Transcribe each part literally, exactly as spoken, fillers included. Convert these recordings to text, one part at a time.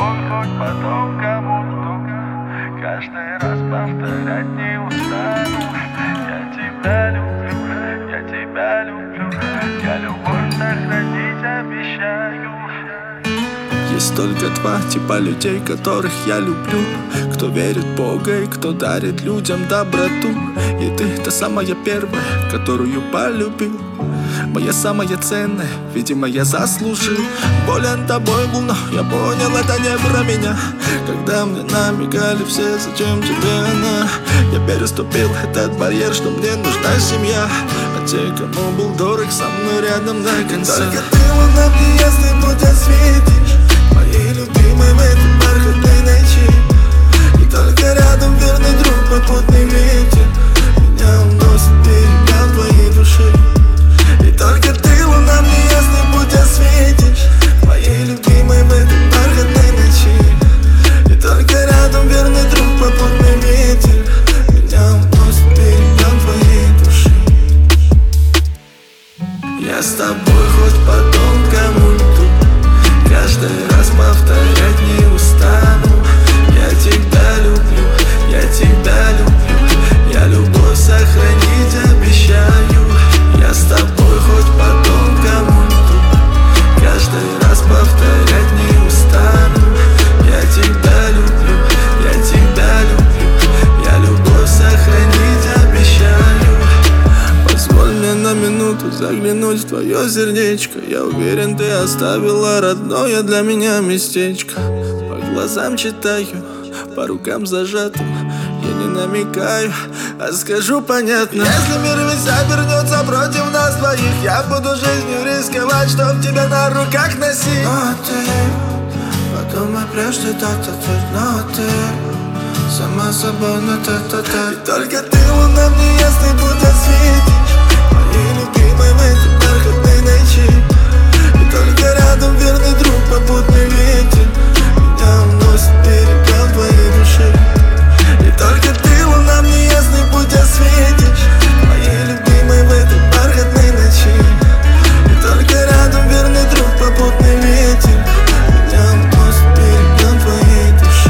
тобой хоть потом кому-то каждый раз повторять не устану. Я тебя люблю, я тебя люблю, я любовь сохранить обещаю. Есть только два типа людей, которых я люблю: кто верит в Бога и кто дарит людям доброту. И ты та самая первая, которую полюбил. Моя самая ценная, видимо, я заслужил. Болен тобой был, но я понял, это не про меня. Когда мне намекали все, зачем тебе она, я переступил этот барьер, что мне нужна семья. А те, кому был дорог, со мной рядом до конца. Только ты луна мне ясный путь осветишь, моей любимой в этой бархатной ночи. И только рядом верный друг, попутный ветер меня уносит берега твоей души. И только ты, луна, мне ясный путь осветишь, моей любимой в этой бархатной ночи. И только рядом верный друг, попутный ветер меня уносит берега твоей души. Я с тобой хоть потом кому-то каждый раз повторять не устану. Я тебя люблю, я тебя люблю, я любовь сохранить обещаю. Я с тобой хоть потом кому-то каждый раз повторять не устану. Я тебя люблю, я тебя люблю, я любовь сохранить обещаю. Позволь мне на минуту заглянуть в твое сердечко. Я уверен, ты оставила родное для меня местечко. По глазам читаю, по рукам зажатым я не намекаю, а скажу понятно. Если мир весь обернется против нас двоих, я буду жизнью рисковать, чтоб тебя на руках носить. Но ты подумай прежде, та-та-та. Но ты сама собой на та-та-та. И только ты, луна, мне ясный путь осветишь, моей любимой в этой бархатной ночи. И только рядом верный друг, попутный ветер меня уносит берега твоей души. И только ты, луна, мне ясный путь осветишь, моей любимой в этой бархатной ночи. И только рядом верный друг, попутный ветер меня уносит берега твоей души.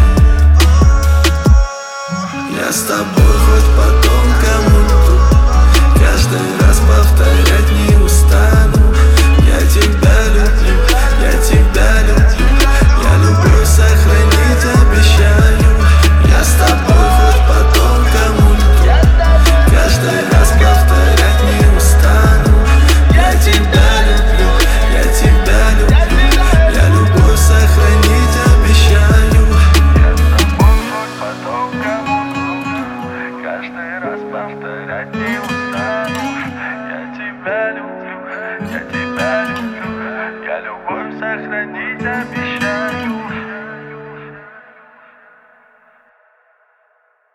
Я с тобой хоть потом кому-то каждый раз повторять не устану. Я тебя люблю, я тебя люблю, я любовь сохранить обещаю. Я с тобой хоть потом кому-то каждый раз повторять не устану. Я тебя люблю, я тебя люблю, я любовь сохранить обещаю. Я с тобой хоть потом кому-то каждый раз повторять не устану. Я тебя люблю, я тебя люблю, я любовь сохранить